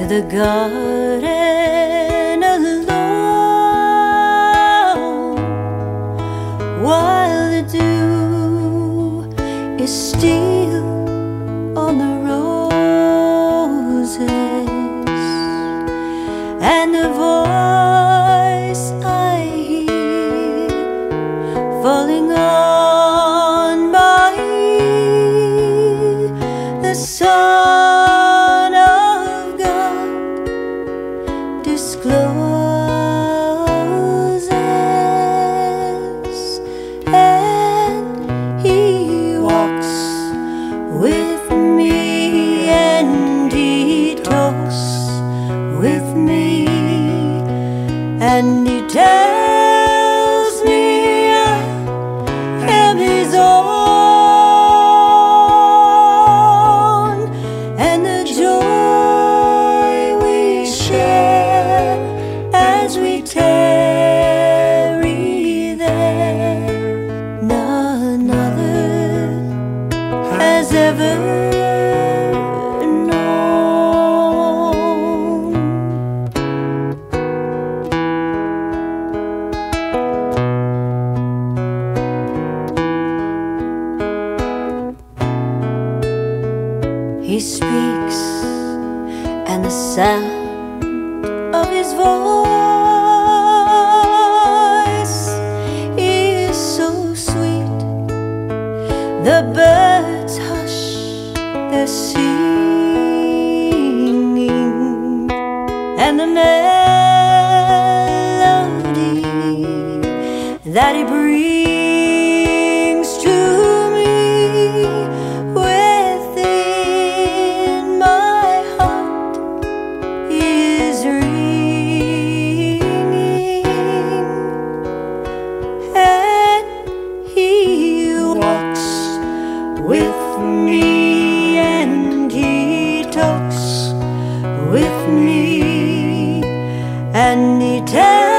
the garden alone, while the dew is still on the roses, and the voice I hear falling on my ear, the Son of God discloses, and He walks with me, and He talks with me, and He tells me I am His own, and the joy we share as we tarry there, none other has ever known. He speaks, and the sound of His voice is so sweet. The birds hush their singing, and the melody that He brings to me within my heart is ringing, and He walks with me, and He talks with me, and He tells